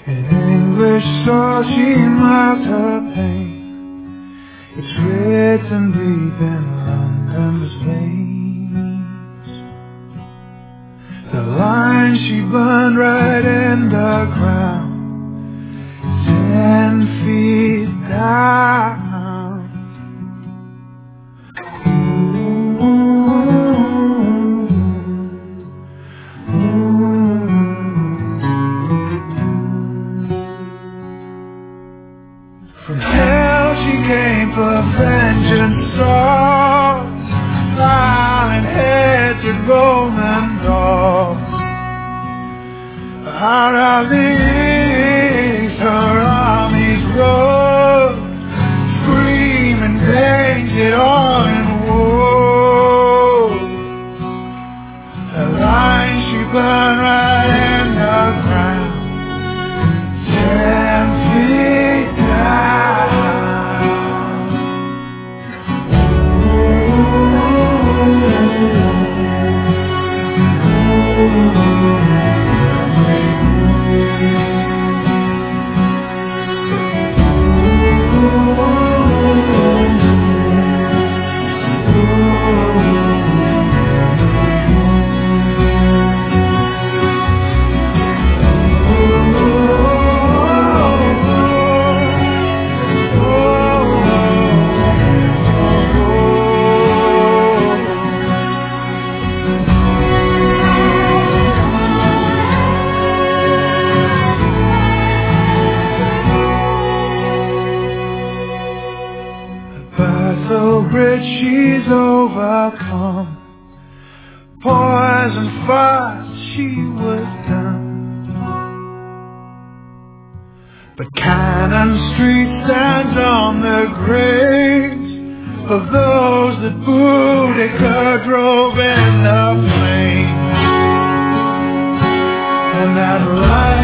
In English saw she marked her pain. It's written deep in London's veins. The line she burned right in the ground, 10 feet down. From hell she came for vengeance swords, smiling heads and Roman dogs. Out of the east her armies rose, screaming painted all in woe. The line she burned right in the ground, 10 feet down. Bridge she's overcome, poison fast she was done. But Cannon Street stands on the graves of those that Boudicca drove in the flames. And that light